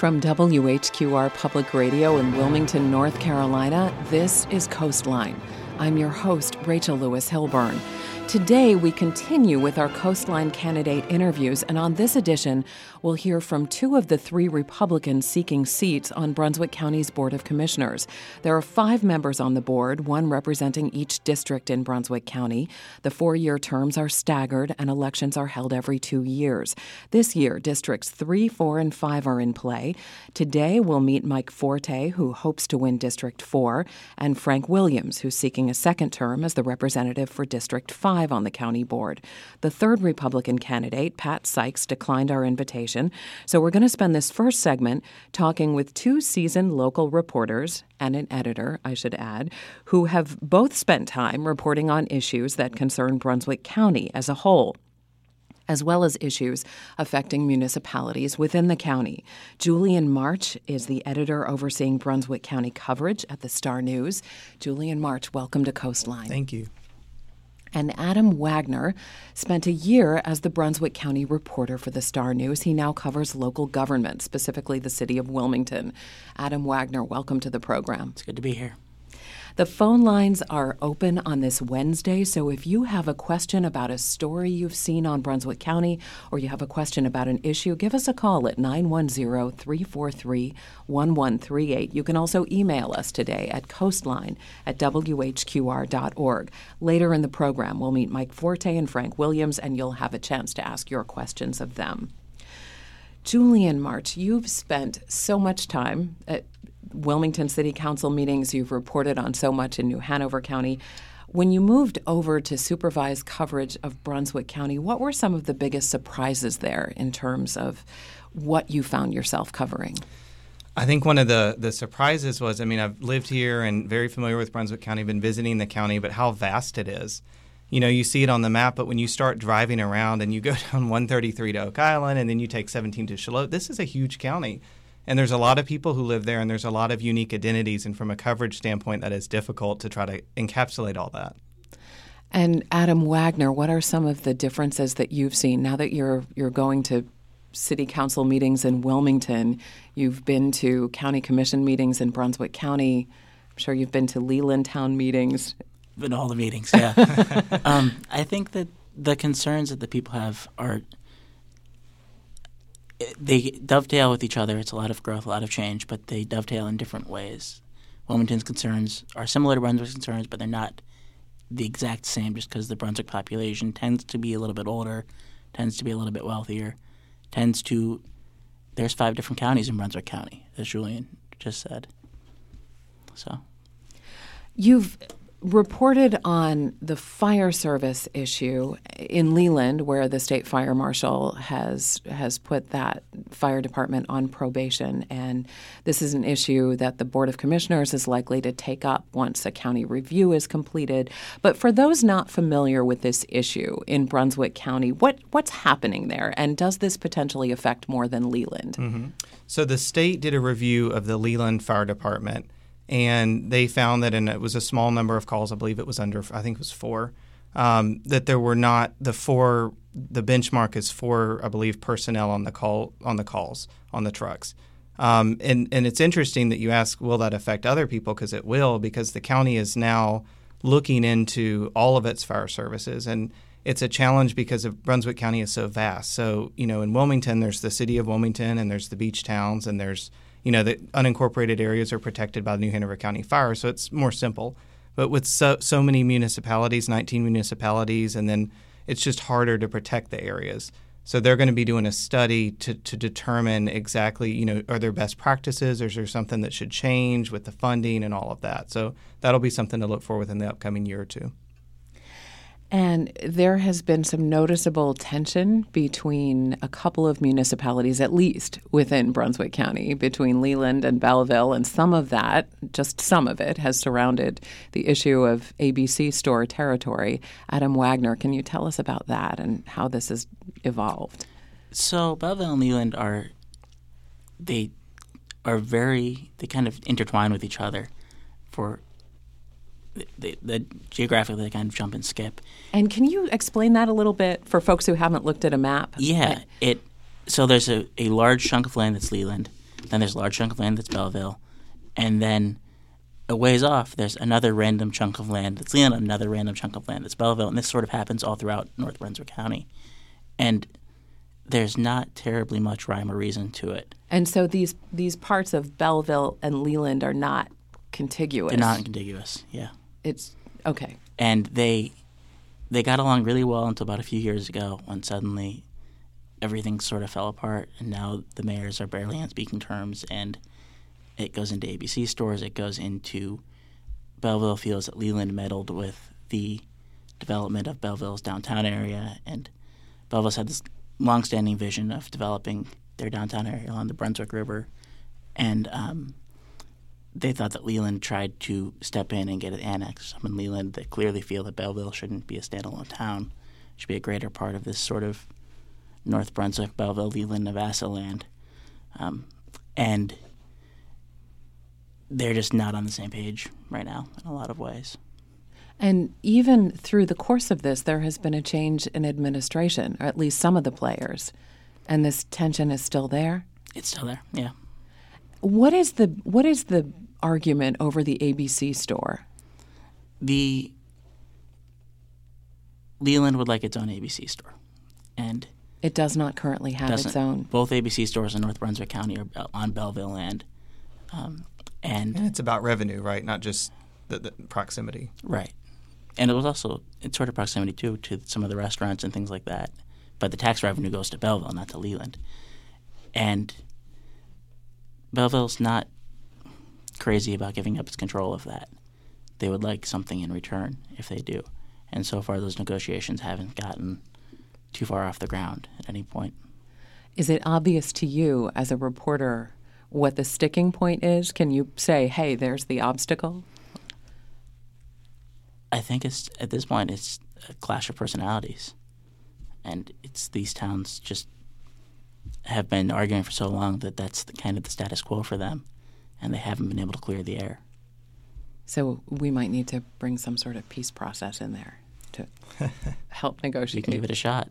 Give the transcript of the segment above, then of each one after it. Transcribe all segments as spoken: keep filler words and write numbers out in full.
From W H Q R Public Radio in Wilmington, North Carolina, this is Coastline. I'm your host, Rachel Lewis Hilburn. Today, we continue with our Coastline candidate interviews, and on this edition, we'll hear from two of the three Republicans seeking seats on Brunswick County's Board of Commissioners. There are five members on the board, one representing each district in Brunswick County. The four-year terms are staggered, and elections are held every two years. This year, Districts three, four, and five are in play. Today, we'll meet Mike Forte, who hopes to win District four, and Frank Williams, who's seeking a second term as the representative for District five on the county board. The third Republican candidate, Pat Sykes, declined our invitation, so we're going to spend this first segment talking with two seasoned local reporters and an editor, I should add, who have both spent time reporting on issues that concern Brunswick County as a whole, as well as issues affecting municipalities within the county. Julian March is the editor overseeing Brunswick County coverage at the Star News. Julian March, welcome to Coastline. Thank you. And Adam Wagner spent a year as the Brunswick County reporter for the Star News. He now covers local government, specifically the city of Wilmington. Adam Wagner, welcome to the program. It's good to be here. The phone lines are open on this Wednesday, so if you have a question about a story you've seen on Brunswick County or you have a question about an issue, give us a call at nine one zero, three four three, one one three eight. You can also email us today at coastline at w h q r dot org. Later in the program, we'll meet Mike Forte and Frank Williams, and you'll have a chance to ask your questions of them. Julian March, you've spent so much time at Wilmington City Council meetings. You've reported on so much in New Hanover County. When you moved over to supervise coverage of Brunswick County, what were some of the biggest surprises there in terms of what you found yourself covering? I think one of the, the surprises was, I mean, I've lived here and very familiar with Brunswick County, been visiting the county, but how vast it is. You know, you see it on the map, but when you start driving around and you go down one thirty-three to Oak Island and then you take seventeen to Shallotte, this is a huge county. And there's a lot of people who live there, and there's a lot of unique identities. And from a coverage standpoint, that is difficult to try to encapsulate all that. And Adam Wagner, what are some of the differences that you've seen now that you're you're going to city council meetings in Wilmington? You've been to county commission meetings in Brunswick County. I'm sure you've been to Leland Town meetings. Been to all the meetings, yeah. um, I think that the concerns that the people have are – they dovetail with each other. It's a lot of growth, a lot of change, but they dovetail in different ways. Wilmington's concerns are similar to Brunswick's concerns, but they're not the exact same just because the Brunswick population tends to be a little bit older, tends to be a little bit wealthier, tends to – there's five different counties in Brunswick County, as Julian just said. So, You've – reported on the fire service issue in Leland, where the state fire marshal has has put that fire department on probation. And this is an issue that the Board of Commissioners is likely to take up once a county review is completed. But for those not familiar with this issue in Brunswick County, what what's happening there? And does this potentially affect more than Leland? Mm-hmm. So the state did a review of the Leland Fire Department, and they found that, and it was a small number of calls, I believe it was under, I think it was four, um, that there were not the four, the benchmark is four, I believe, personnel on the call, on the calls, on the trucks. Um, and, and it's interesting that you ask, will that affect other people? Because it will, because the county is now looking into all of its fire services. And it's a challenge because of Brunswick County is so vast. So, you know, in Wilmington, there's the city of Wilmington, and there's the beach towns, and there's You know, the unincorporated areas are protected by the New Hanover County Fire, so it's more simple. But with so, so many municipalities, nineteen municipalities, and then it's just harder to protect the areas. So they're going to be doing a study to, to determine exactly, you know, are there best practices, or is there something that should change with the funding and all of that? So that'll be something to look for within the upcoming year or two. And there has been some noticeable tension between a couple of municipalities, at least within Brunswick County, between Leland and Belleville, and some of that, just some of it, has surrounded the issue of A B C store territory. Adam Wagner, can you tell us about that and how this has evolved? So Belleville and Leland are they are very they kind of intertwine with each other for the, the geographically they kind of jump and skip. And can you explain that a little bit for folks who haven't looked at a map? Yeah, it so there's a, a large chunk of land that's Leland, Then there's a large chunk of land that's Belleville. And then a ways off, there's another random chunk of land that's Leland, another random chunk of land that's Belleville. And this sort of happens all throughout North Brunswick County. And there's not terribly much rhyme or reason to it. And so these these parts of Belleville and Leland are not contiguous. They're not contiguous, yeah. It's okay. And they they got along really well until about a few years ago when suddenly everything sort of fell apart, and now the mayors are barely on speaking terms, and it goes into A B C stores, it goes into Belleville feels that Leland meddled with the development of Belleville's downtown area, and Belleville's had this longstanding vision of developing their downtown area along the Brunswick River, and um, they thought that Leland tried to step in and get it annexed. Some in Leland that clearly feel that Belleville shouldn't be a standalone town, should be a greater part of this sort of North Brunswick, Belleville, Leland, Navassa land. Um, and they're just not on the same page right now in a lot of ways. And even through the course of this, there has been a change in administration, or at least some of the players, and this tension is still there? It's still there, yeah. What is the what is the argument over the A B C store? The Leland would like its own A B C store, and it does not currently have its own. Both A B C stores in North Brunswick County are on Belleville land, um, and, and it's about revenue, right? Not just the, the proximity, right? And it was also it's sort of proximity too to some of the restaurants and things like that. But the tax revenue goes to Belleville, not to Leland, and Belleville's not crazy about giving up its control of that. They would like something in return if they do. And so far those negotiations haven't gotten too far off the ground at any point. Is it obvious to you as a reporter what the sticking point is? Can you say, hey, there's the obstacle? I think it's at this point it's a clash of personalities. And it's these towns just have been arguing for so long that that's the, kind of the status quo for them, and they haven't been able to clear the air. So we might need to bring some sort of peace process in there to help negotiate. We can give it a shot.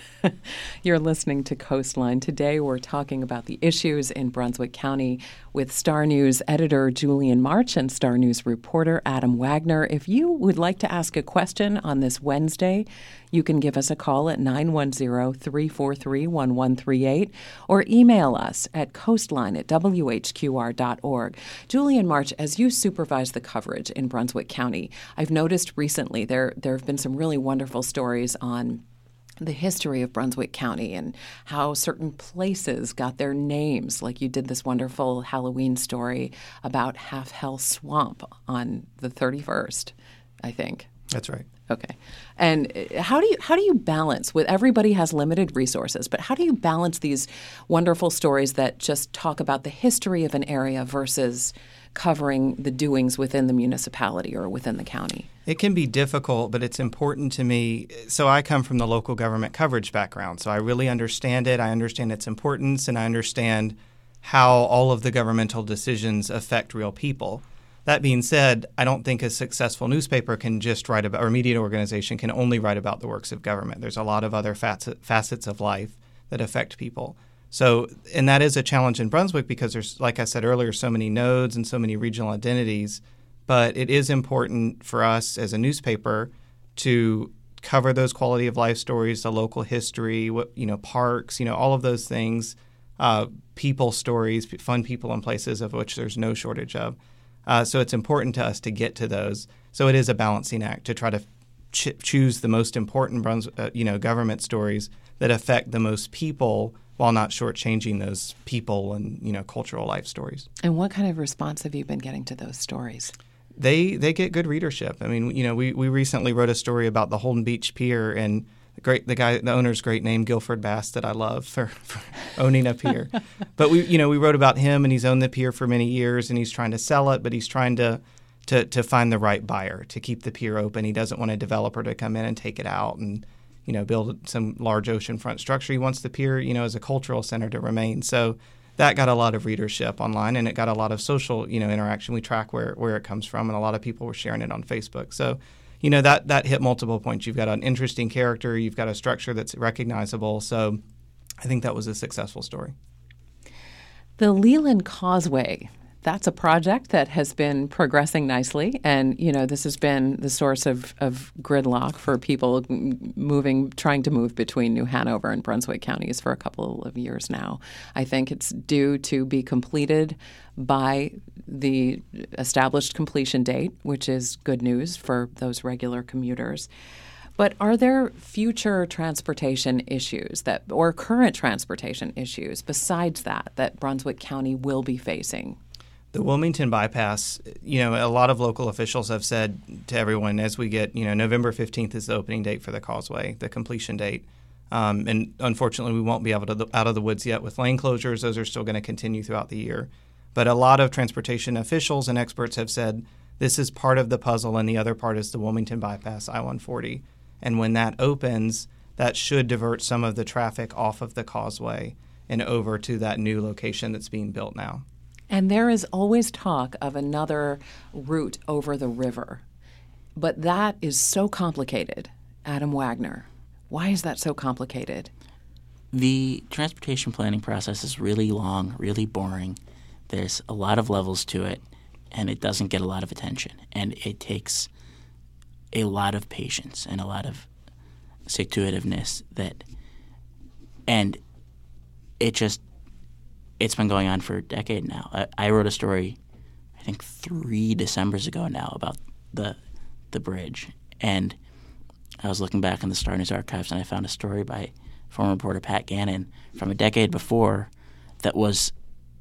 You're listening to Coastline. Today we're talking about the issues in Brunswick County with Star News editor Julian March and Star News reporter Adam Wagner. If you would like to ask a question on this Wednesday, you can give us a call at nine one zero, three four three, one one three eight or email us at coastline at w h q r dot org. Julian March, as you supervise the coverage in Brunswick County, I've noticed recently there there have been some really wonderful stories on the history of Brunswick County and how certain places got their names, like you did this wonderful Halloween story about Half Hell Swamp on the thirty-first, I think. That's right. Okay. And how do you how do you balance with everybody has limited resources, but how do you balance these wonderful stories that just talk about the history of an area versus covering the doings within the municipality or within the county? It can be difficult, but it's important to me. So I come from the local government coverage background, so I really understand it. I understand its importance, and I understand how all of the governmental decisions affect real people. That being said, I don't think a successful newspaper can just write about, or media organization can only write about the works of government. There's a lot of other facets of life that affect people. So, and that is a challenge in Brunswick because there's, like I said earlier, so many nodes and so many regional identities. But it is important for us as a newspaper to cover those quality of life stories, the local history, what, you know, parks, you know, all of those things, uh, people stories, fun people and places of which there's no shortage of. Uh, so it's important to us to get to those. So it is a balancing act to try to ch- choose the most important, Bruns- uh, you know, government stories that affect the most people, while not shortchanging those people and, you know, cultural life stories. And what kind of response have you been getting to those stories? They they get good readership. I mean, you know, we, we recently wrote a story about the Holden Beach Pier, and the great the guy the owner's great name, Guilford Bass, that I love for, for owning a pier. But we you know we wrote about him, and he's owned the pier for many years, and he's trying to sell it, but he's trying to to to find the right buyer to keep the pier open. He doesn't want a developer to come in and take it out and, you know, build some large oceanfront structure. He wants the pier, you know, as a cultural center to remain. So that got a lot of readership online, and it got a lot of social, you know, interaction. We track where, where it comes from, and a lot of people were sharing it on Facebook. So, you know, that that hit multiple points. You've got an interesting character. You've got a structure that's recognizable. So I think that was a successful story. The Leland Causeway, that's a project that has been progressing nicely. And, you know, this has been the source of, of gridlock for people moving, trying to move between New Hanover and Brunswick counties for a couple of years now. I think it's due to be completed by the established completion date, which is good news for those regular commuters. But are there future transportation issues that, or current transportation issues besides that, that Brunswick County will be facing? The Wilmington bypass, you know, a lot of local officials have said to everyone as we get, you know, November fifteenth is the opening date for the causeway, the completion date. Um, and unfortunately, we won't be able to the, out of the woods yet with lane closures. Those are still going to continue throughout the year. But a lot of transportation officials and experts have said this is part of the puzzle, and the other part is the Wilmington bypass, I one forty. And when that opens, that should divert some of the traffic off of the causeway and over to that new location that's being built now. And there is always talk of another route over the river. But that is so complicated. Adam Wagner, why is that so complicated? The transportation planning process is really long, really boring. There's a lot of levels to it, and it doesn't get a lot of attention. And it takes a lot of patience and a lot of stick-to-itiveness that, and it just, it's been going on for a decade now. I, I wrote a story, I think three Decembers ago now, about the the bridge, and I was looking back in the Star News archives, and I found a story by former reporter Pat Gannon from a decade before that was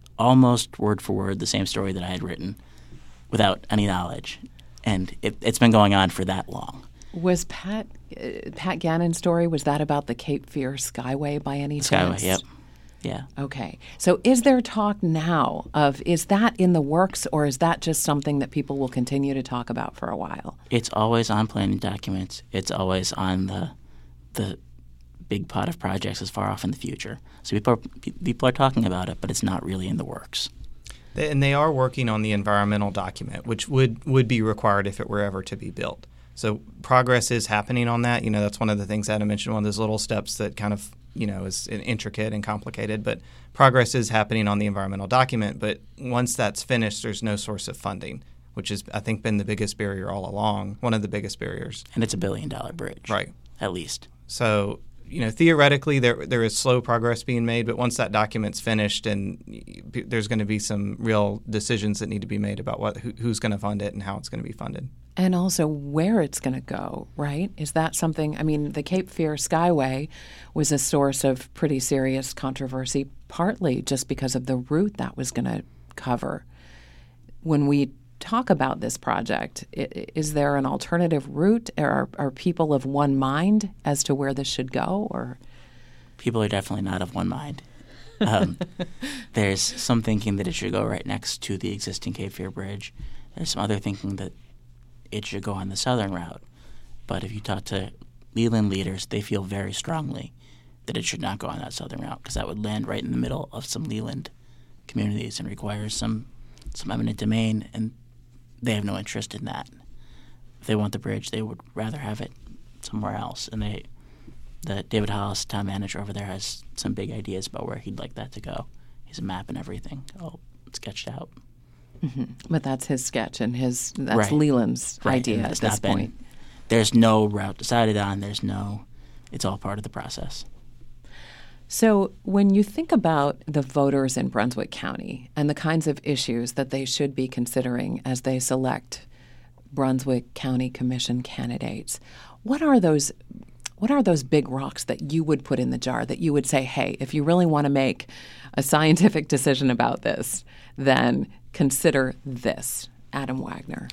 almost word for word the same story that I had written without any knowledge. And it, it's been going on for that long. Was Pat uh, Pat Gannon's story, was that about the Cape Fear Skyway by any chance? Skyway, yep. Yeah. Okay. So is there talk now of, is that in the works, or is that just something that people will continue to talk about for a while? It's always on planning documents. It's always on the the big pot of projects as far off in the future. So people are, people are talking about it, but it's not really in the works. And they are working on the environmental document, which would, would be required if it were ever to be built. So progress is happening on that. You know, that's one of the things Adam mentioned, one of those little steps that kind of, you know, is intricate and complicated. But progress is happening on the environmental document. But once that's finished, there's no source of funding, which has, I think, been the biggest barrier all along, one of the biggest barriers. And it's a billion-dollar bridge. Right. At least. So, you know, theoretically, there there is slow progress being made, but once that document's finished, and there's going to be some real decisions that need to be made about what who, who's going to fund it and how it's going to be funded. And also where it's going to go, right? Is that something, I mean, the Cape Fear Skyway was a source of pretty serious controversy, partly just because of the route that was going to cover. When we talk about this project, is there an alternative route? Are, are people of one mind as to where this should go? Or people are definitely not of one mind. Um, there's some thinking that it should go right next to the existing Cape Fear Bridge. There's some other thinking that it should go on the southern route. But if you talk to Leland leaders, they feel very strongly that it should not go on that southern route, because that would land right in the middle of some Leland communities and requires some, some eminent domain, and they have no interest in that. If they want the bridge, they would rather have it somewhere else. And they, the David Hollis, town manager over there, has some big ideas about where he'd like that to go. He has a map and everything all sketched out. Mm-hmm. But that's his sketch, and his that's right. Leland's right. idea at this been, point. There's no route decided on. There's no. It's all part of the process. So when you think about the voters in Brunswick County and the kinds of issues that they should be considering as they select Brunswick County Commission candidates, what are those what are those big rocks that you would put in the jar, that you would say, hey, if you really want to make a scientific decision about this, then consider this? Adam Wagner.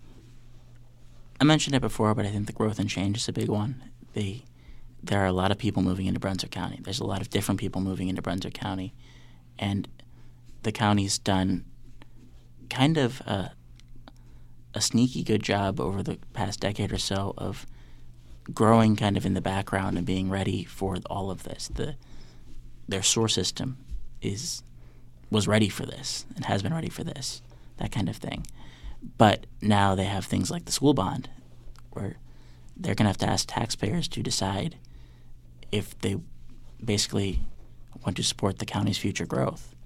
I mentioned it before, but I think the growth and change is a big one. The There are a lot of people moving into Brunswick County. There's a lot of different people moving into Brunswick County. And the county's done kind of a, a sneaky good job over the past decade or so of growing kind of in the background and being ready for all of this. The Their sewer system is was ready for this and has been ready for this, that kind of thing. But now they have things like the school bond, where they're going to have to ask taxpayers to decide if they basically want to support the county's future growth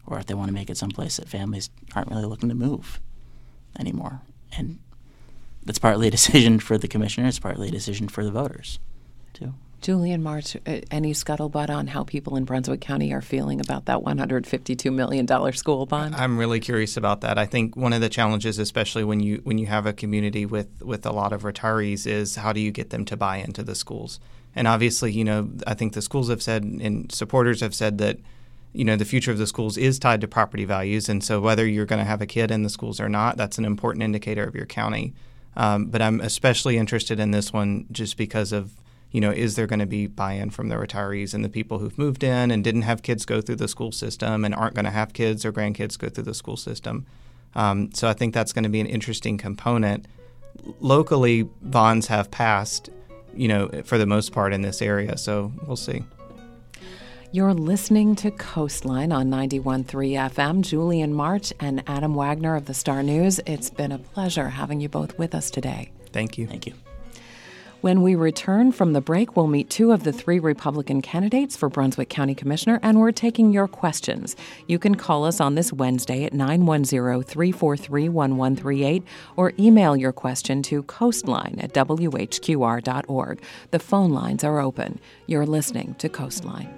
or if they want to make it someplace that families aren't really looking to move anymore. And that's partly a decision for the commissioner. It's partly a decision for the voters, too. Julian March, any scuttlebutt on how people in Brunswick County are feeling about that one hundred fifty-two million dollars school bond? I'm really curious about that. I think one of the challenges, especially when you when you have a community with, with a lot of retirees, is how do you get them to buy into the schools? And obviously, you know, I think the schools have said and supporters have said that, you know, the future of the schools is tied to property values. And so whether you're going to have a kid in the schools or not, that's an important indicator of your county. Um, but I'm especially interested in this one just because of, you know, is there going to be buy-in from the retirees and the people who've moved in and didn't have kids go through the school system and aren't going to have kids or grandkids go through the school system? Um, so I think that's going to be an interesting component. Locally, bonds have passed, you know, for the most part in this area, so we'll see. You're listening to Coastline on ninety-one point three F M. Julian March and Adam Wagner of the Star News. It's been a pleasure having you both with us today. Thank you. Thank you. When we return from the break, we'll meet two of the three Republican candidates for Brunswick County Commissioner, and we're taking your questions. You can call us on this Wednesday at nine one zero, three four three, one one three eight or email your question to coastline at w h q r dot org. The phone lines are open. You're listening to Coastline.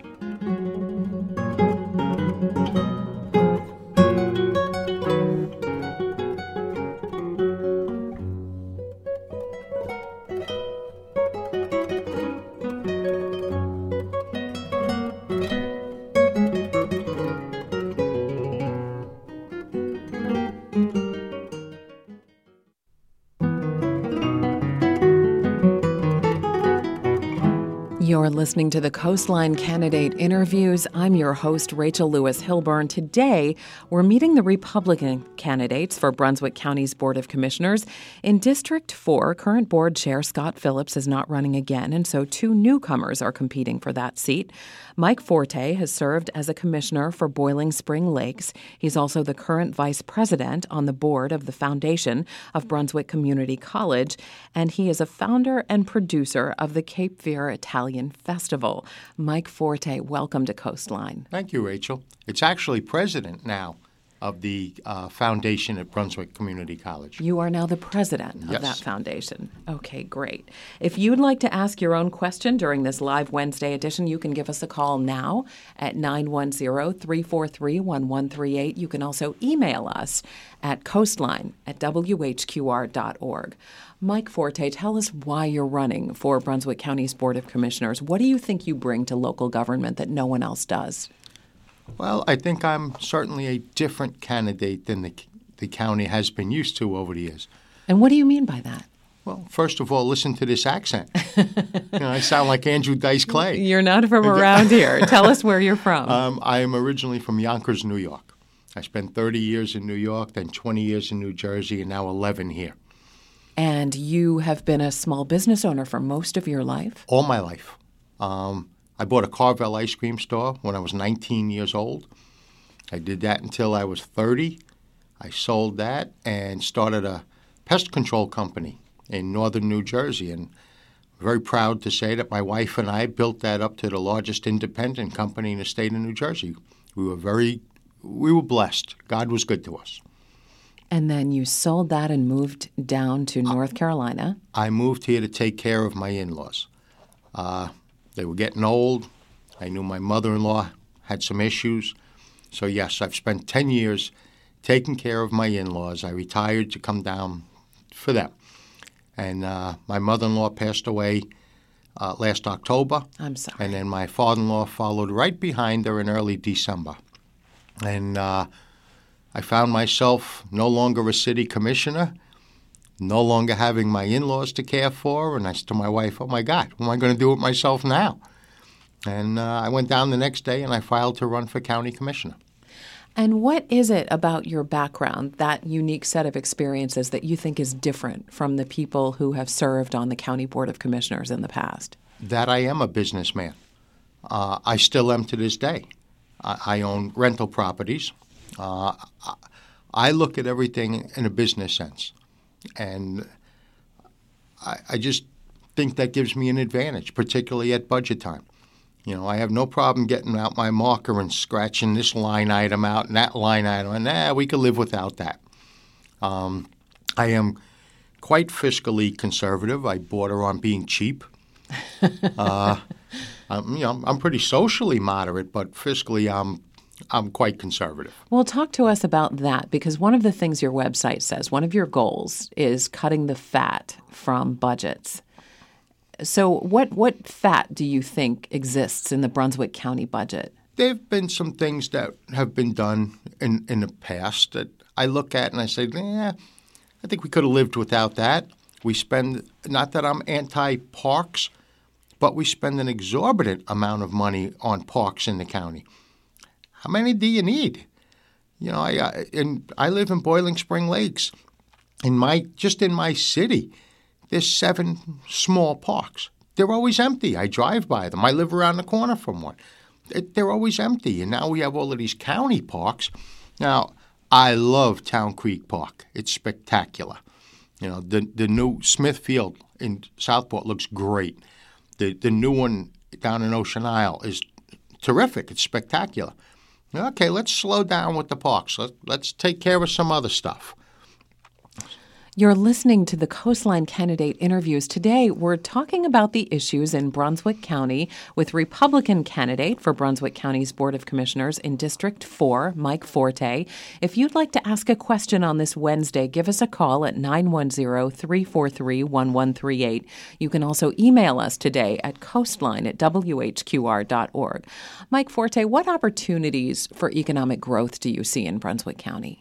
You're listening to the Coastline Candidate Interviews. I'm your host, Rachel Lewis Hilburn. Today, we're meeting the Republican candidates for Brunswick County's Board of Commissioners. In District four, current board chair Scott Phillips is not running again, and so two newcomers are competing for that seat. Mike Forte has served as a commissioner for Boiling Spring Lakes. He's also the current vice president on the board of the Foundation of Brunswick Community College, and he is a founder and producer of the Cape Fear Italian Festival. Mike Forte, welcome to Coastline. Thank you, Rachel. It's actually president now of the uh, foundation at Brunswick Community College. You are now the president of Yes. that foundation. Okay, great. If you'd like to ask your own question during this live Wednesday edition, you can give us a call now at nine one zero, three four three, one one three eight. You can also email us at coastline at w h q r dot org. Mike Forte, tell us why you're running for Brunswick County's Board of Commissioners. What do you think you bring to local government that no one else does? Well, I think I'm certainly a different candidate than the, the county has been used to over the years. And what do you mean by that? Well, first of all, listen to this accent. You know, I sound like Andrew Dice Clay. You're not from around here. Tell us where you're from. Um, I am originally from Yonkers, New York. I spent thirty years in New York, then twenty years in New Jersey, and now eleven here. And you have been a small business owner for most of your life? All my life. Um, I bought a Carvel ice cream store when I was nineteen years old. I did that until I was thirty. I sold that and started a pest control company in northern New Jersey. And I'm very proud to say that my wife and I built that up to the largest independent company in the state of New Jersey. We were very, we were blessed. God was good to us. And then you sold that and moved down to North Carolina. I moved here to take care of my in-laws. Uh, They were getting old. I knew my mother-in-law had some issues. So, yes, I've spent ten years taking care of my in-laws. I retired to come down for them. And uh, my mother-in-law passed away uh, last October. I'm sorry. And then my father-in-law followed right behind her in early December. And uh, I found myself no longer a city commissioner, no longer having my in-laws to care for, and I said to my wife, oh, my God, what am I going to do with myself now? And uh, I went down the next day, and I filed to run for county commissioner. And what is it about your background, that unique set of experiences, that you think is different from the people who have served on the County Board of Commissioners in the past? That I am a businessman. Uh, I still am to this day. I, I own rental properties. Uh, I look at everything in a business sense. And I, I just think that gives me an advantage, particularly at budget time. You know, I have no problem getting out my marker and scratching this line item out and that line item, and nah, we could live without that. Um, I am quite fiscally conservative. I border on being cheap. uh, I'm, you know, I'm pretty socially moderate, but fiscally, I'm I'm quite conservative. Well, talk to us about that, because one of the things your website says, one of your goals is cutting the fat from budgets. So what what fat do you think exists in the Brunswick County budget? There have been some things that have been done in, in the past that I look at and I say, yeah, I think we could have lived without that. We spend, not that I'm anti-parks, but we spend an exorbitant amount of money on parks in the county. How many do you need? You know, I, I, and I live in Boiling Spring Lakes. In my just in my city, there's seven small parks. They're always empty. I drive by them. I live around the corner from one. It, they're always empty. And now we have all of these county parks. Now, I love Town Creek Park. It's spectacular. You know, the the new Smith Field in Southport looks great. The the new one down in Ocean Isle is terrific. It's spectacular. Okay, let's slow down with the parks. Let, let's take care of some other stuff. You're listening to the Coastline Candidate interviews. Today, we're talking about the issues in Brunswick County with Republican candidate for Brunswick County's Board of Commissioners in District four, Mike Forte. If you'd like to ask a question on this Wednesday, give us a call at nine one zero, three four three, one one three eight. You can also email us today at coastline at w h q r dot org. Mike Forte, what opportunities for economic growth do you see in Brunswick County?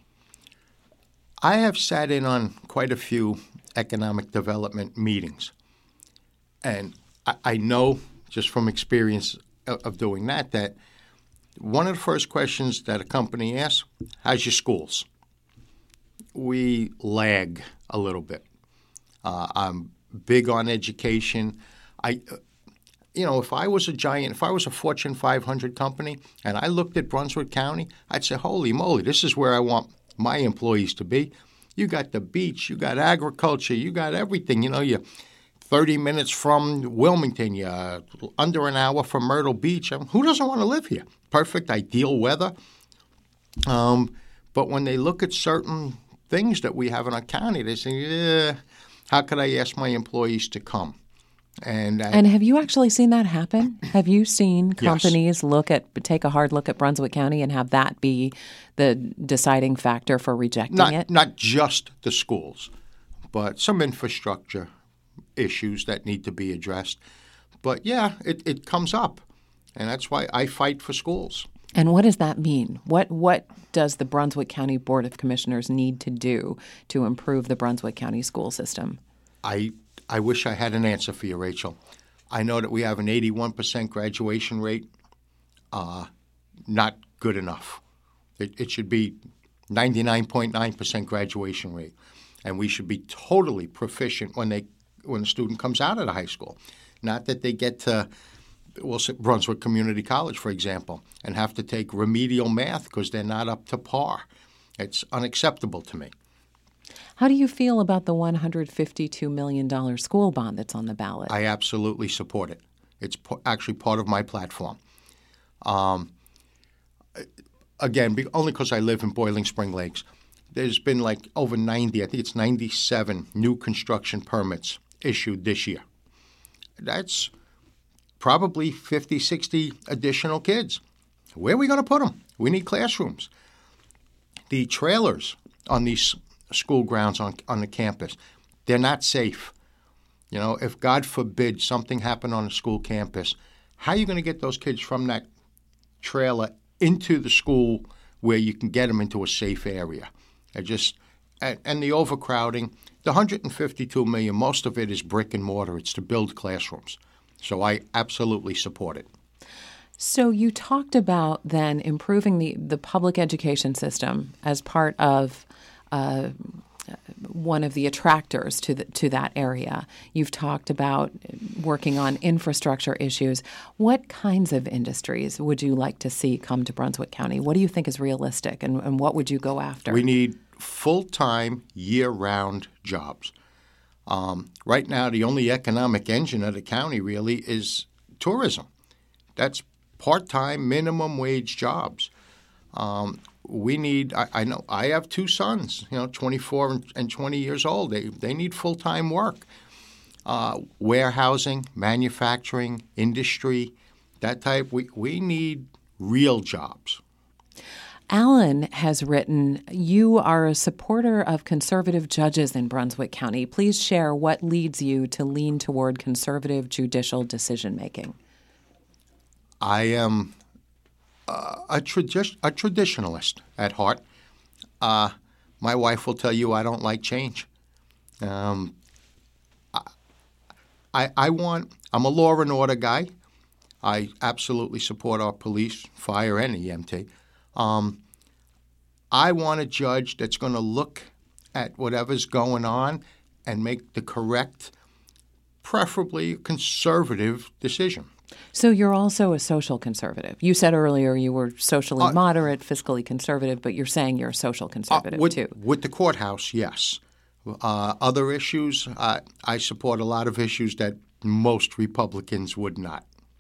I have sat in on quite a few economic development meetings, and I, I know just from experience of, of doing that that one of the first questions that a company asks, how's your schools? We lag a little bit. Uh, I'm big on education. I, you know, if I was a giant, if I was a Fortune five hundred company and I looked at Brunswick County, I'd say, holy moly, this is where I want my employees to be. You got the beach, you got agriculture, you got everything. You know, you're thirty minutes from Wilmington, you're under an hour from Myrtle Beach. I mean, who doesn't want to live here? Perfect, ideal weather. Um, but when they look at certain things that we have in our county, they say, yeah, how could I ask my employees to come? And, I, and have you actually seen that happen? Have you seen companies yes. look at take a hard look at Brunswick County and have that be the deciding factor for rejecting not, it? Not just the schools, but some infrastructure issues that need to be addressed. But yeah, it, it comes up, and that's why I fight for schools. And what does that mean? What what does the Brunswick County Board of Commissioners need to do to improve the Brunswick County school system? I I wish I had an answer for you, Rachel. I know that we have an eighty-one percent graduation rate. Uh, not good enough. It, it should be ninety-nine point nine percent graduation rate, and we should be totally proficient when they when a student comes out of the high school. Not that they get to, we'll say Brunswick Community College, for example, and have to take remedial math because they're not up to par. It's unacceptable to me. How do you feel about the one hundred fifty-two million dollars school bond that's on the ballot? I absolutely support it. It's po- actually part of my platform. Um, again, be- only because I live in Boiling Spring Lakes, there's been like over ninety, I think it's ninety-seven new construction permits issued this year. That's probably fifty, sixty additional kids. Where are we going to put them? We need classrooms. The trailers on these school grounds on on the campus, they're not safe. You know, if God forbid something happened on a school campus, how are you going to get those kids from that trailer into the school where you can get them into a safe area? I just and, and the overcrowding, the one hundred fifty-two million dollars, most of it is brick and mortar. It's to build classrooms. So I absolutely support it. So you talked about then improving the, the public education system as part of Uh, one of the attractors to the, to that area. You've talked about working on infrastructure issues. What kinds of industries would you like to see come to Brunswick County? What do you think is realistic, and, and what would you go after? We need full-time, year-round jobs. Um, right now, the only economic engine of the county really is tourism. that's part-time minimum wage jobs. Um, we need. I, I know. I have two sons. You know, twenty-four and, and twenty years old. They they need full-time work. Uh, warehousing, manufacturing, industry, that type. We we need real jobs. Alan has written, you are a supporter of conservative judges in Brunswick County. Please share what leads you to lean toward conservative judicial decision-making. I am uh, a, tradi- a traditionalist at heart. Uh, my wife will tell you I don't like change. Um, I, I want, I'm a law and order guy. I absolutely support our police, fire, and E M T. Um, I want a judge that's going to look at whatever's going on and make the correct, preferably conservative decision. So you're also a social conservative. You said earlier you were socially Uh, moderate, fiscally conservative, but you're saying you're a social conservative uh, with, too. With the courthouse, yes. Uh, other issues, uh, I support a lot of issues that most Republicans would not.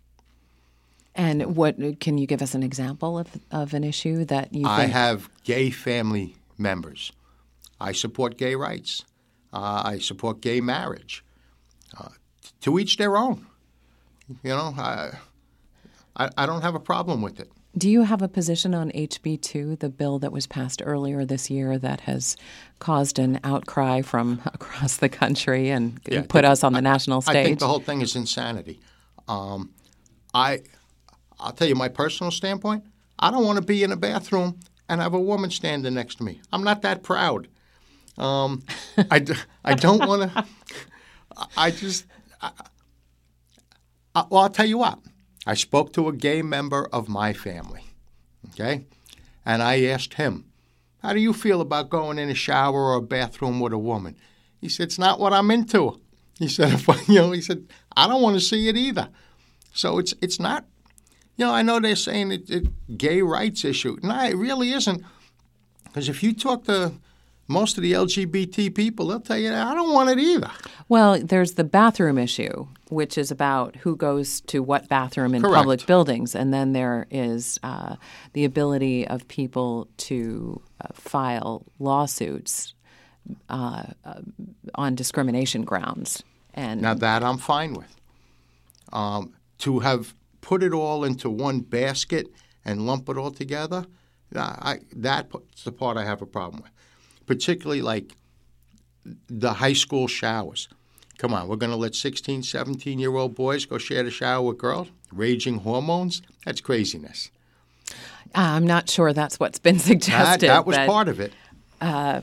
And what can you give us an example of, of an issue that you I think? have gay family members. I support gay rights. Uh, I support gay marriage. Uh, t- to each their own. You know, I, I I don't have a problem with it. Do you have a position on H B two, the bill that was passed earlier this year that has caused an outcry from across the country and Yeah, put I- us on the I, national stage? I think the whole thing is insanity. Um, I, I'll tell you my personal standpoint. I don't want to be in a bathroom and have a woman standing next to me. I'm not that proud. Um, I, I don't want to. I just. I, I, well, I'll tell you what. I spoke to a gay member of my family, okay? And I asked him, how do you feel about going in a shower or a bathroom with a woman? He said, it's not what I'm into. He said, if I, you know, he said, I don't want to see it either. So it's it's not, you know, I know they're saying it's a gay rights issue. No, it really isn't. Because if you talk to most of the L G B T people, they'll tell you, I don't want it either. Well, there's the bathroom issue, which is about who goes to what bathroom in Correct. public buildings. And then there is uh, the ability of people to uh, file lawsuits uh, uh, on discrimination grounds. And Now that I'm fine with. Um, to have put it all into one basket and lump it all together, I, that's the part I have a problem with. Particularly like the high school showers. Come on, we're going to let sixteen, seventeen-year-old boys go share the shower with girls? Raging hormones? That's craziness. I'm not sure that's what's been suggested. That, that was but, part of it. Uh,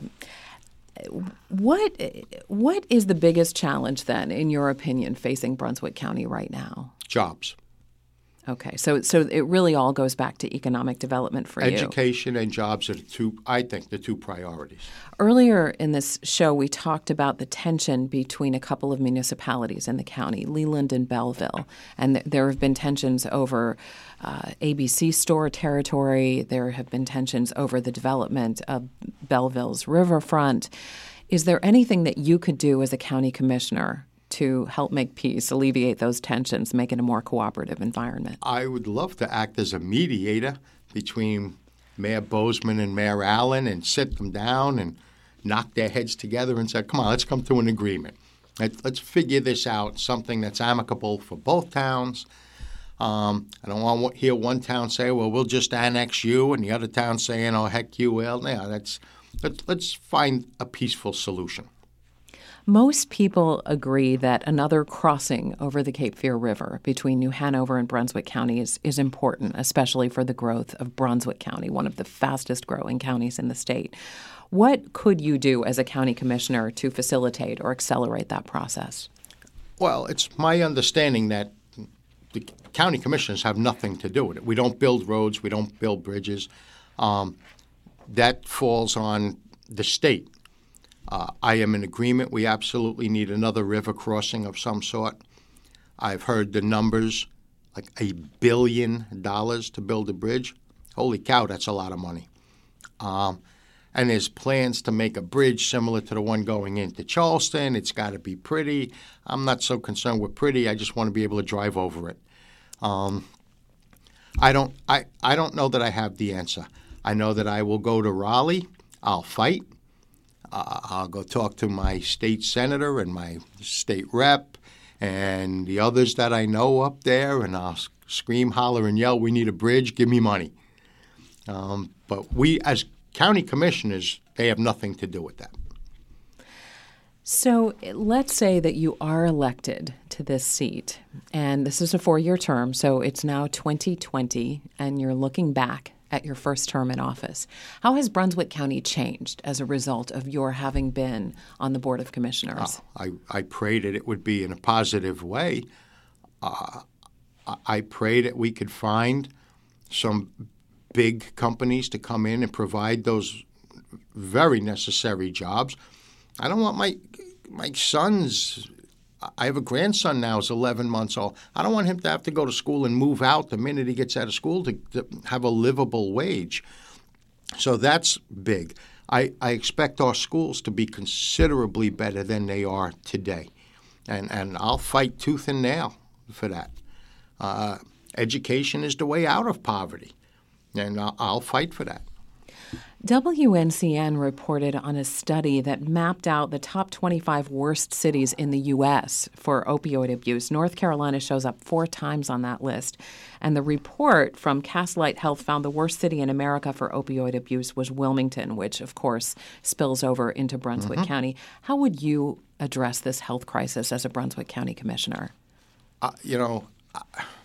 what What is the biggest challenge then, in your opinion, facing Brunswick County right now? Jobs. Okay, so so it really all goes back to economic development for you. Education and jobs are the two, I think, the two priorities. Earlier in this show, we talked about the tension between a couple of municipalities in the county, Leland and Belleville. And th- there have been tensions over uh, A B C store territory. There have been tensions over the development of Belleville's riverfront. Is there anything that you could do as a county commissioner to help make peace, alleviate those tensions, make it a more cooperative environment? I would love to act as a mediator between Mayor Bozeman and Mayor Allen and sit them down and knock their heads together and say, come on, let's come to an agreement. Let's figure this out, something that's amicable for both towns. Um, I don't want to hear one town say, well, we'll just annex you, and the other town saying, oh, heck you will. Yeah, that's, let's, let's find a peaceful solution. Most people agree that another crossing over the Cape Fear River between New Hanover and Brunswick County is, is important, especially for the growth of Brunswick County, one of the fastest growing counties in the state. What could you do as a county commissioner to facilitate or accelerate that process? Well, it's my understanding that the county commissioners have nothing to do with it. We don't build roads. We don't build bridges. Um, that falls on the state. Uh, I am in agreement. We absolutely need another river crossing of some sort. I've heard the numbers, like a billion dollars to build a bridge. Holy cow, that's a lot of money. Um, and there's plans to make a bridge similar to the one going into Charleston. It's got to be pretty. I'm not so concerned with pretty. I just want to be able to drive over it. Um, I don't I, I don't know that I have the answer. I know that I will go to Raleigh. I'll fight. Uh, I'll go talk to my state senator and my state rep and the others that I know up there, and I'll scream, holler, and yell, we need a bridge, give me money. Um, but we, as county commissioners, they have nothing to do with that. So let's say that you are elected to this seat, and this is a four-year term, so it's now twenty twenty, and you're looking back at your first term in office. How has Brunswick County changed as a result of your having been on the Board of Commissioners? Uh, I, I pray that it would be in a positive way. Uh, I pray that we could find some big companies to come in and provide those very necessary jobs. I don't want my my son's – I have a grandson now who's eleven months old. I don't want him to have to go to school and move out the minute he gets out of school to, to have a livable wage. So that's big. I, I expect our schools to be considerably better than they are today, and, and I'll fight tooth and nail for that. Uh, education is the way out of poverty, and I'll, I'll fight for that. W N C N reported on a study that mapped out the top twenty-five worst cities in the U S for opioid abuse. North Carolina shows up four times on that list. And the report from Castlight Health found the worst city in America for opioid abuse was Wilmington, which, of course, spills over into Brunswick mm-hmm. County. How would you address this health crisis as a Brunswick County commissioner? Uh, you know, uh,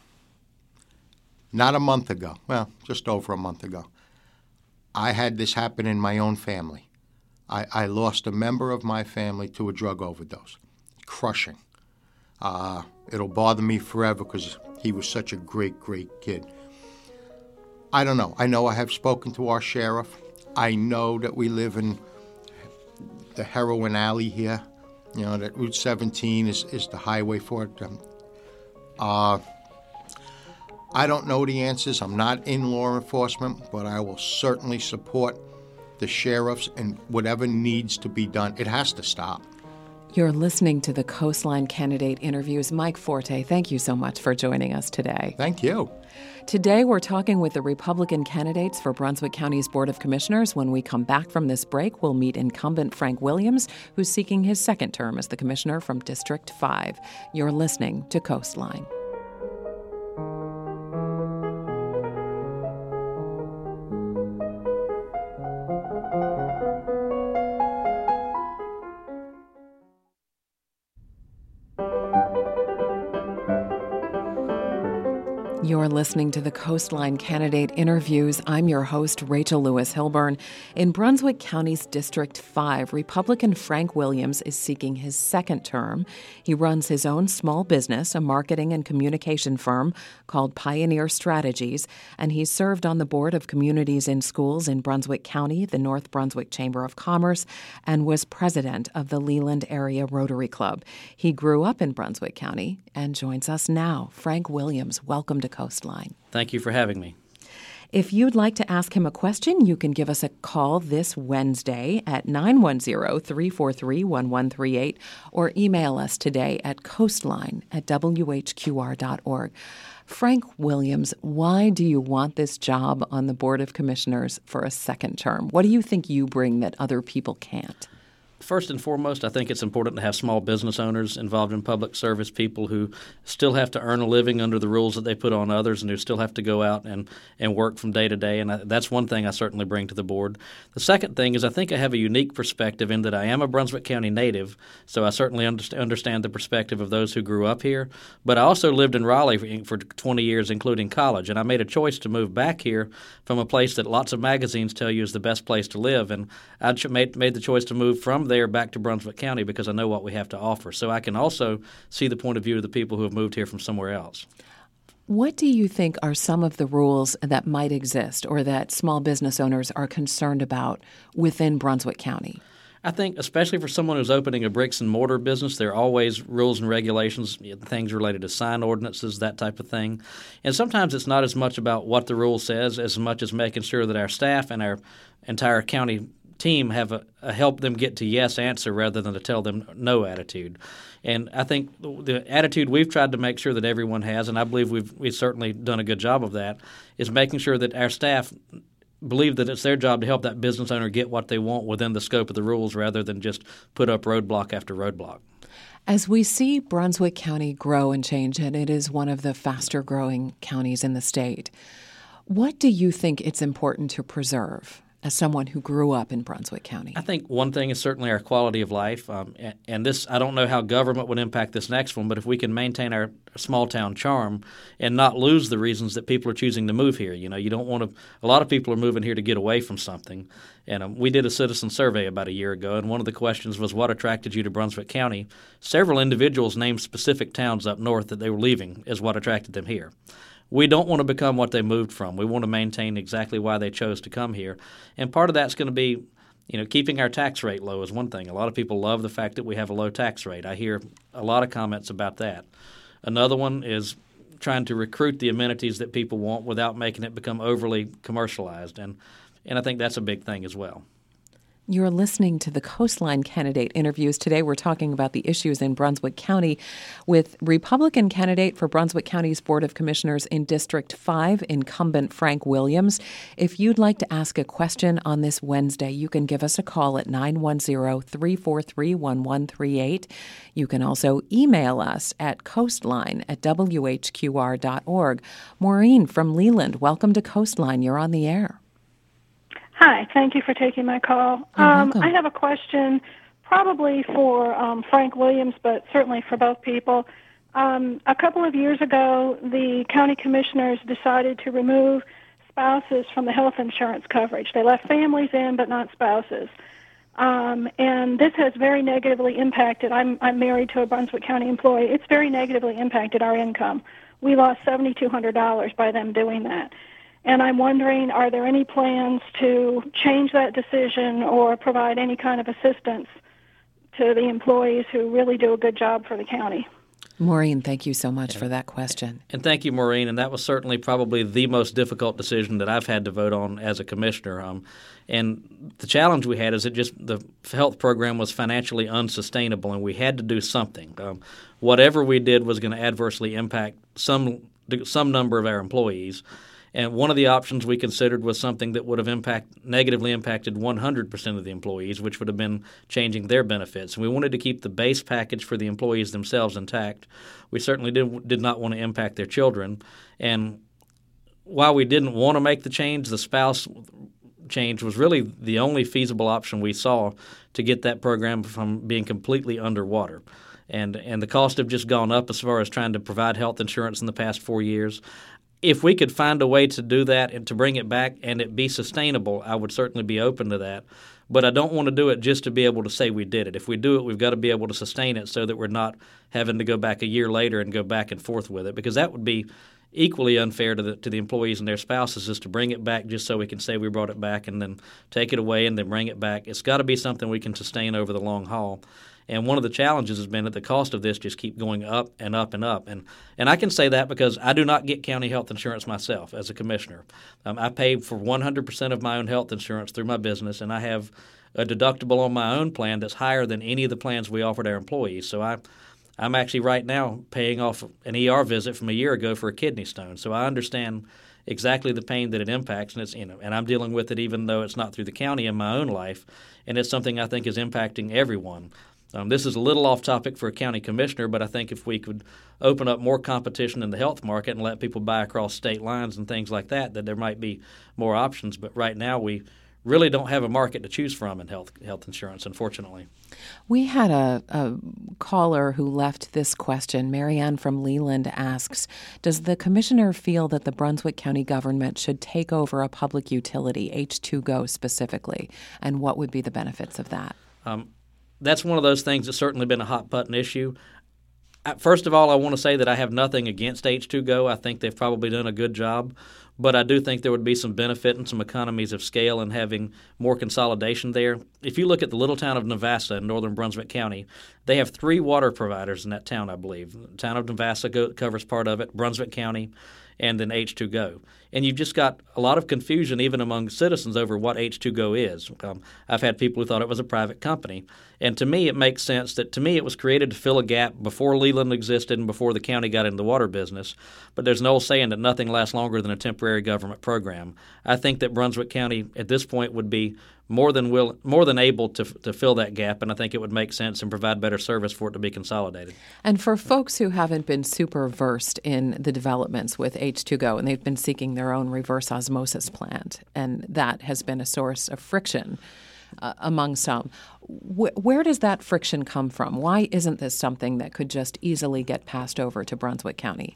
not a month ago, well, just over a month ago, I had this happen in my own family. I, I lost a member of my family to a drug overdose. Crushing. Uh, it'll bother me forever because he was such a great, great kid. I don't know. I know I have spoken to our sheriff. I know that we live in the heroin alley here. You know, that Route seventeen is, is the highway for it. Um, uh, I don't know the answers. I'm not in law enforcement, but I will certainly support the sheriffs and whatever needs to be done. It has to stop. You're listening to the Coastline Candidate Interviews. Mike Forte, thank you so much for joining us today. Thank you. Today, we're talking with the Republican candidates for Brunswick County's Board of Commissioners. When we come back from this break, we'll meet incumbent Frank Williams, who's seeking his second term as the commissioner from District five. You're listening to Coastline. You're listening to the Coastline Candidate Interviews. I'm your host, Rachel Lewis Hilburn. In Brunswick County's District five, Republican Frank Williams is seeking his second term. He runs his own small business, a marketing and communication firm called Pioneer Strategies, and he's served on the Board of Communities in Schools in Brunswick County, the North Brunswick Chamber of Commerce, and was president of the Leland Area Rotary Club. He grew up in Brunswick County and joins us now. Frank Williams, welcome to Coastline. Thank you for having me. If you'd like to ask him a question, you can give us a call this Wednesday at nine one zero, three four three, one one three eight or email us today at coastline at w h q r dot org. Frank Williams, why do you want this job on the Board of Commissioners for a second term? What do you think you bring that other people can't? First and foremost, I think it's important to have small business owners involved in public service, people who still have to earn a living under the rules that they put on others and who still have to go out and, and work from day to day. And I, that's one thing I certainly bring to the board. The second thing is I think I have a unique perspective in that I am a Brunswick County native, so I certainly underst- understand the perspective of those who grew up here. But I also lived in Raleigh for, for twenty years, including college, and I made a choice to move back here from a place that lots of magazines tell you is the best place to live. And I ch- made, made the choice to move from there back to Brunswick County because I know what we have to offer. So I can also see the point of view of the people who have moved here from somewhere else. What do you think are some of the rules that might exist or that small business owners are concerned about within Brunswick County? I think especially for someone who's opening a bricks and mortar business, there are always rules and regulations, things related to sign ordinances, that type of thing. And sometimes it's not as much about what the rule says as much as making sure that our staff and our entire county team have a, a help them get to yes answer rather than a tell them no attitude. And I think the attitude we've tried to make sure that everyone has, and I believe we've we've certainly done a good job of that, is making sure that our staff believe that it's their job to help that business owner get what they want within the scope of the rules rather than just put up roadblock after roadblock. As we see Brunswick County grow and change, and it is one of the faster growing counties in the state, what do you think it's important to preserve as someone who grew up in Brunswick County? I think one thing is certainly our quality of life. Um, and, and this, I don't know how government would impact this next one, but if we can maintain our small town charm and not lose the reasons that people are choosing to move here. You know, you don't want to – a lot of people are moving here to get away from something. And um, we did a citizen survey about a year ago, and one of the questions was, what attracted you to Brunswick County? Several individuals named specific towns up north that they were leaving as what attracted them here. We don't want to become what they moved from. We want to maintain exactly why they chose to come here. And part of that's going to be, you know, keeping our tax rate low is one thing. A lot of people love the fact that we have a low tax rate. I hear a lot of comments about that. Another one is trying to recruit the amenities that people want without making it become overly commercialized. And, and I think that's a big thing as well. You're listening to the Coastline candidate interviews. Today we're talking about the issues in Brunswick County with Republican candidate for Brunswick County's Board of Commissioners in District five, incumbent Frank Williams. If you'd like to ask a question on this Wednesday, you can give us a call at nine one zero, three four three, one one three eight. You can also email us at coastline at w h q r dot org. Maureen from Leland, welcome to Coastline. You're on the air. Hi, thank you for taking my call. Um, I have a question probably for um, Frank Williams, but certainly for both people. Um, a couple of years ago, the county commissioners decided to remove spouses from the health insurance coverage. They left families in, but not spouses. Um, and this has very negatively impacted, I'm, I'm married to a Brunswick County employee, it's very negatively impacted our income. We lost seven thousand two hundred dollars by them doing that. And I'm wondering, are there any plans to change that decision or provide any kind of assistance to the employees who really do a good job for the county? Maureen, thank you so much for that question. And thank you, Maureen. And that was certainly probably the most difficult decision that I've had to vote on as a commissioner. Um, and the challenge we had is that just the health program was financially unsustainable, and we had to do something. Um, whatever we did was going to adversely impact some some number of our employees. And one of the options we considered was something that would have impact, negatively impacted one hundred percent of the employees, which would have been changing their benefits. And we wanted to keep the base package for the employees themselves intact. We certainly did, did not want to impact their children. And while we didn't want to make the change, the spouse change was really the only feasible option we saw to get that program from being completely underwater. And, and the costs have just gone up as far as trying to provide health insurance in the past four years. If we could find a way to do that and to bring it back and it be sustainable, I would certainly be open to that. But I don't want to do it just to be able to say we did it. If we do it, we've got to be able to sustain it so that we're not having to go back a year later and go back and forth with it, because that would be equally unfair to the to the employees and their spouses, is to bring it back just so we can say we brought it back and then take it away and then bring it back. It's got to be something we can sustain over the long haul. And one of the challenges has been that the cost of this just keep going up and up and up. And and I can say that because I do not get county health insurance myself as a commissioner. Um, I pay for one hundred percent of my own health insurance through my business, and I have a deductible on my own plan that's higher than any of the plans we offer to our employees. So I, I'm actually right now paying off an E R visit from a year ago for a kidney stone. So I understand exactly the pain that it impacts, and it's you know, and I'm dealing with it even though it's not through the county in my own life, and it's something I think is impacting everyone. Um, this is a little off topic for a county commissioner, but I think if we could open up more competition in the health market and let people buy across state lines and things like that, that there might be more options. But right now we really don't have a market to choose from in health health insurance, unfortunately. We had a, a caller who left this question. Marianne from Leland asks, does the commissioner feel that the Brunswick County government should take over a public utility, H two Go specifically, and what would be the benefits of that? Um, That's one of those things that's certainly been a hot-button issue. First of all, I want to say that I have nothing against H two Go. I think they've probably done a good job. But I do think there would be some benefit and some economies of scale in having more consolidation there. If you look at the little town of Navassa in northern Brunswick County, they have three water providers in that town, I believe. The town of Navassa go, covers part of it, Brunswick County, and then H two Go. And you've just got a lot of confusion even among citizens over what H two Go is. Um, I've had people who thought it was a private company. And to me, it makes sense that to me it was created to fill a gap before Leland existed and before the county got into the water business. But there's an old saying that nothing lasts longer than a temporary government program. I think that Brunswick County at this point would be more than will, more than able to to fill that gap, and I think it would make sense and provide better service for it to be consolidated. And for folks who haven't been super versed in the developments with H two Go, and they've been seeking their own reverse osmosis plant, and that has been a source of friction uh, among some. Wh- where does that friction come from? Why isn't this something that could just easily get passed over to Brunswick County?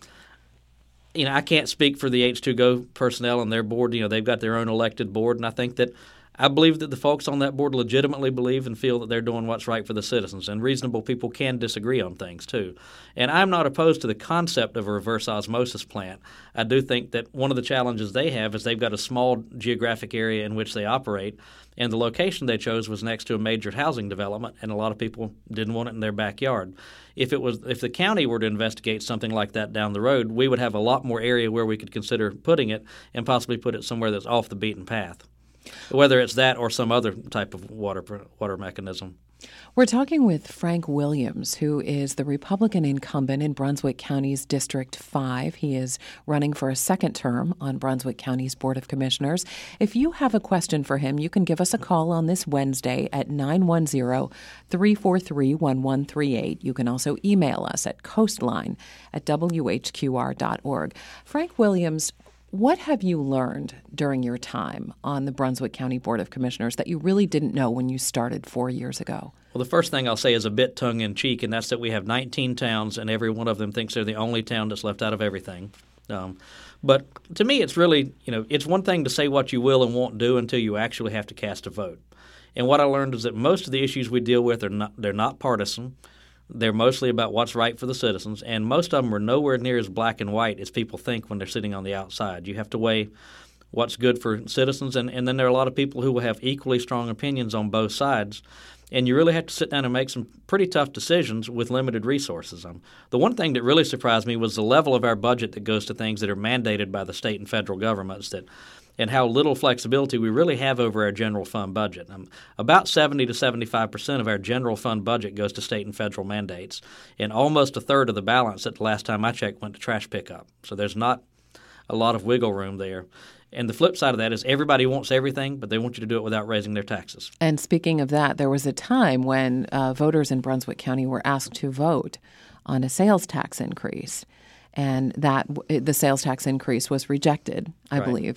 You know, I can't speak for the H two Go personnel and their board. You know, they've got their own elected board, and I think that I believe that the folks on that board legitimately believe and feel that they're doing what's right for the citizens, and reasonable people can disagree on things too. And I'm not opposed to the concept of a reverse osmosis plant. I do think that one of the challenges they have is they've got a small geographic area in which they operate, and the location they chose was next to a major housing development, and a lot of people didn't want it in their backyard. If it was, if the county were to investigate something like that down the road, we would have a lot more area where we could consider putting it and possibly put it somewhere that's off the beaten path, whether it's that or some other type of water water mechanism. We're talking with Frank Williams, who is the Republican incumbent in Brunswick County's District five. He is running for a second term on Brunswick County's Board of Commissioners. If you have a question for him, you can give us a call on this Wednesday at nine one zero, three four three, one one three eight. You can also email us at coastline at w h q r dot org. Frank Williams, what have you learned during your time on the Brunswick County Board of Commissioners that you really didn't know when you started four years ago? Well, the first thing I'll say is a bit tongue-in-cheek, and that's that we have nineteen towns, and every one of them thinks they're the only town that's left out of everything. Um, but to me, it's really, you know, it's one thing to say what you will and won't do until you actually have to cast a vote. And what I learned is that most of the issues we deal with are not, they're not partisan. They're mostly about what's right for the citizens, and most of them are nowhere near as black and white as people think when they're sitting on the outside. You have to weigh what's good for citizens, and, and then there are a lot of people who will have equally strong opinions on both sides, and you really have to sit down and make some pretty tough decisions with limited resources. Um, the one thing that really surprised me was the level of our budget that goes to things that are mandated by the state and federal governments, that and how little flexibility we really have over our general fund budget. Um, about seventy to seventy-five percent of our general fund budget goes to state and federal mandates, and almost a third of the balance at the last time I checked went to trash pickup. So there's not a lot of wiggle room there. And the flip side of that is everybody wants everything, but they want you to do it without raising their taxes. And speaking of that, there was a time when uh, voters in Brunswick County were asked to vote on a sales tax increase, and that the sales tax increase was rejected, I right. believe.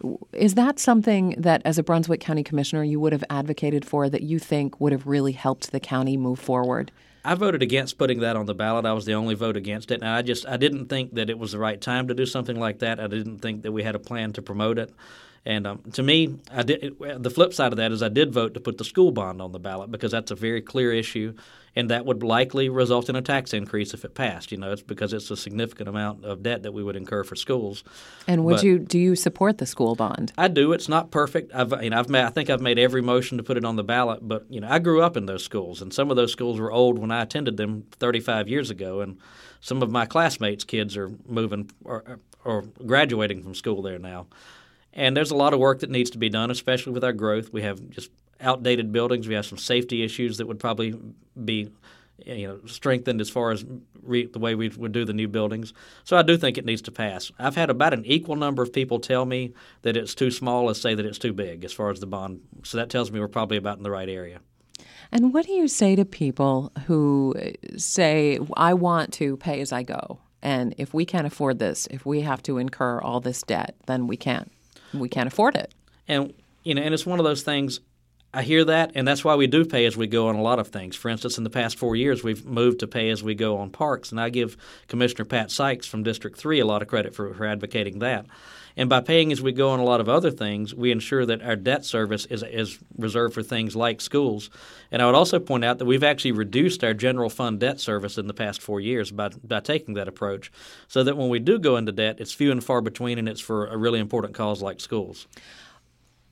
Is that something that, as a Brunswick County Commissioner, you would have advocated for, that you think would have really helped the county move forward? I voted against putting that on the ballot. I was the only vote against it, and I just I didn't think that it was the right time to do something like that. I didn't think that we had a plan to promote it. And um, to me, I did, the flip side of that is I did vote to put the school bond on the ballot because that's a very clear issue, and that would likely result in a tax increase if it passed. You know, it's because it's a significant amount of debt that we would incur for schools. And would but you do you support the school bond? I do. It's not perfect. I've you know I've made, I think I've made every motion to put it on the ballot. But you know, I grew up in those schools, and some of those schools were old when I attended them thirty-five years ago, and some of my classmates' kids are moving or, or graduating from school there now. And there's a lot of work that needs to be done, especially with our growth. We have just outdated buildings. We have some safety issues that would probably be, you know, strengthened as far as re- the way we would do the new buildings. So I do think it needs to pass. I've had about an equal number of people tell me that it's too small as say that it's too big as far as the bond. So that tells me we're probably about in the right area. And what do you say to people who say, I want to pay as I go, and if we can't afford this, if we have to incur all this debt, then we can't. We can't afford it. And you know, and it's one of those things, I hear that, and that's why we do pay as we go on a lot of things. For instance, in the past four years, we've moved to pay as we go on parks, and I give Commissioner Pat Sykes from District three a lot of credit for, for advocating that. And by paying as we go on a lot of other things, we ensure that our debt service is, is reserved for things like schools. And I would also point out that we've actually reduced our general fund debt service in the past four years by, by taking that approach, so that when we do go into debt, it's few and far between, and it's for a really important cause like schools.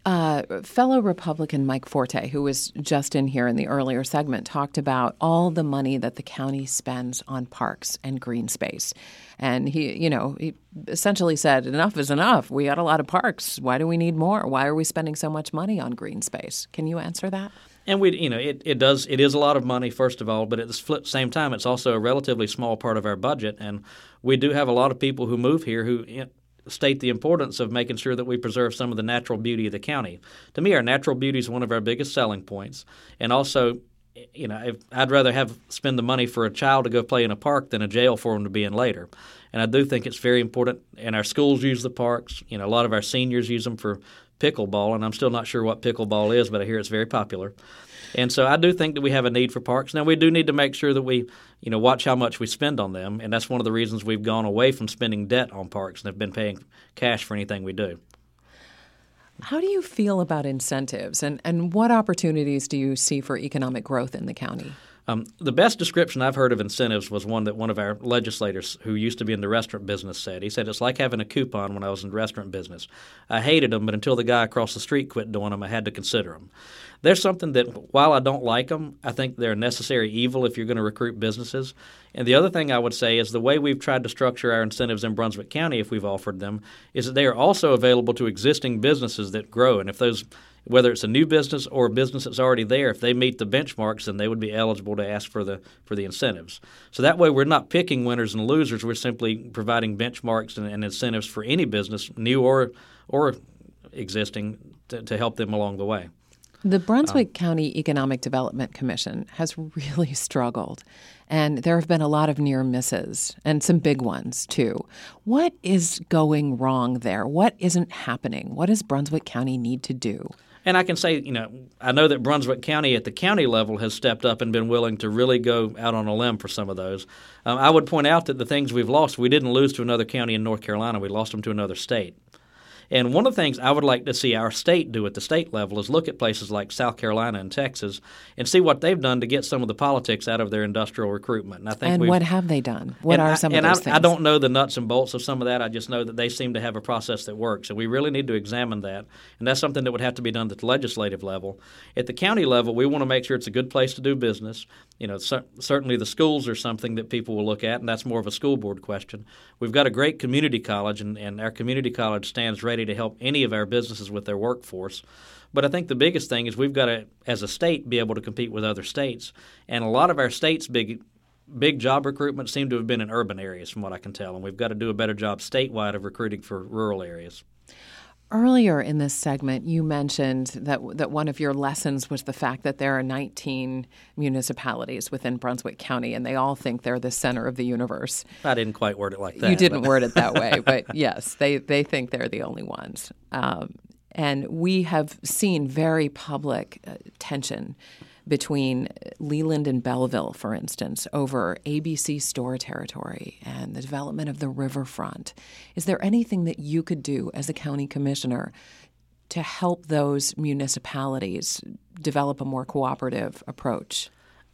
Uh, fellow Republican Mike Forte, who was just in here in the earlier segment, talked about all the money that the county spends on parks and green space. And he, you know, he essentially said, enough is enough. We got a lot of parks. Why do we need more? Why are we spending so much money on green space? Can you answer that? And we, you know, it, it does it is a lot of money, first of all, but at the flip, same time, it's also a relatively small part of our budget. And we do have a lot of people who move here who state the importance of making sure that we preserve some of the natural beauty of the county. To me, our natural beauty is one of our biggest selling points. And also, you know, if, I'd rather have spend the money for a child to go play in a park than a jail for them to be in later. And I do think it's very important. And our schools use the parks. You know, a lot of our seniors use them for pickleball, and I'm still not sure what pickleball is, but I hear it's very popular. And so I do think that we have a need for parks. Now, we do need to make sure that we, you know, watch how much we spend on them, and that's one of the reasons we've gone away from spending debt on parks and have been paying cash for anything we do. How do you feel about incentives, and, and what opportunities do you see for economic growth in the county? Um, the best description I've heard of incentives was one that one of our legislators who used to be in the restaurant business said. He said, it's like having a coupon when I was in the restaurant business. I hated them, but until the guy across the street quit doing them, I had to consider them. There's something that, while I don't like them, I think they're a necessary evil if you're going to recruit businesses. And the other thing I would say is the way we've tried to structure our incentives in Brunswick County, if we've offered them, is that they are also available to existing businesses that grow. And if those whether it's a new business or a business that's already there, if they meet the benchmarks, then they would be eligible to ask for the for the incentives. So that way we're not picking winners and losers. We're simply providing benchmarks and, and incentives for any business, new or or existing, to, to help them along the way. The Brunswick um, County Economic Development Commission has really struggled, and there have been a lot of near misses and some big ones, too. What is going wrong there? What isn't happening? What does Brunswick County need to do? And I can say, you know, I know that Brunswick County at the county level has stepped up and been willing to really go out on a limb for some of those. Um, I would point out that the things we've lost, we didn't lose to another county in North Carolina. We lost them to another state. And one of the things I would like to see our state do at the state level is look at places like South Carolina and Texas and see what they've done to get some of the politics out of their industrial recruitment. And, I think and what have they done? What are some I, of those I, things? I don't know the nuts and bolts of some of that. I just know that they seem to have a process that works. And we really need to examine that. And that's something that would have to be done at the legislative level. At the county level, we want to make sure it's a good place to do business. You know, cer- certainly the schools are something that people will look at, and that's more of a school board question. We've got a great community college, and, and our community college stands ready to help any of our businesses with their workforce. But I think the biggest thing is we've got to, as a state, be able to compete with other states. And a lot of our states' big big job recruitment seem to have been in urban areas, from what I can tell. And we've got to do a better job statewide of recruiting for rural areas. Earlier in this segment, you mentioned that that one of your lessons was the fact that there are nineteen municipalities within Brunswick County, and they all think they're the center of the universe. I didn't quite word it like that. You didn't but. word it that way, but yes, they, they think they're the only ones. Um, and we have seen very public uh, tension between Leland and Belleville, for instance, over A B C store territory and the development of the riverfront. Is there anything that you could do as a county commissioner to help those municipalities develop a more cooperative approach?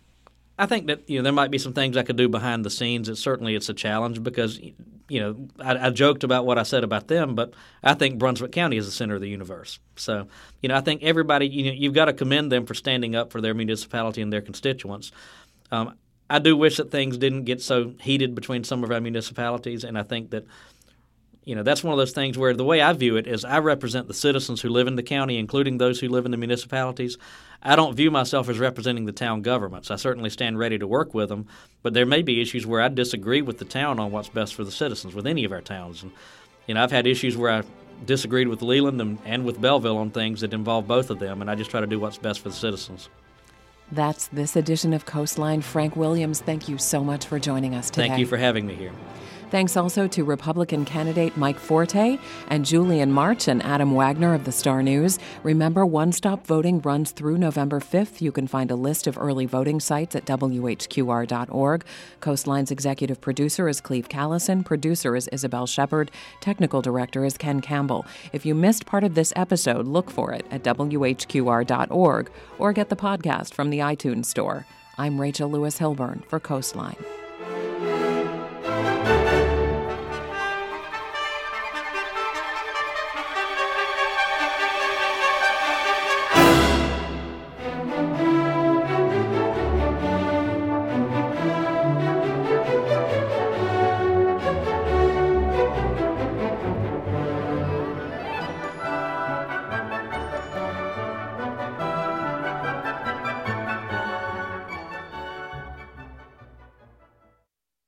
I think that you know there might be some things I could do behind the scenes. It's certainly it's a challenge because you know I, I joked about what I said about them, but I think Brunswick County is the center of the universe. So you know I think everybody you know you've got to commend them for standing up for their municipality and their constituents. Um, I do wish that things didn't get so heated between some of our municipalities, and I think that you know that's one of those things where the way I view it is I represent the citizens who live in the county, including those who live in the municipalities. I don't view myself as representing the town governments. I certainly stand ready to work with them, but there may be issues where I disagree with the town on what's best for the citizens with any of our towns. And you know, I've had issues where I disagreed with Leland and, and with Belleville on things that involve both of them, and I just try to do what's best for the citizens. That's this edition of Coastline. Frank Williams, thank you so much for joining us today. Thank you for having me here. Thanks also to Republican candidate Mike Forte and Julian March and Adam Wagner of the Star News. Remember, one-stop voting runs through November fifth. You can find a list of early voting sites at W H Q R dot org. Coastline's executive producer is Cleve Callison. Producer is Isabel Shepard. Technical director is Ken Campbell. If you missed part of this episode, look for it at W H Q R dot org or get the podcast from the iTunes Store. I'm Rachel Lewis Hilburn for Coastline.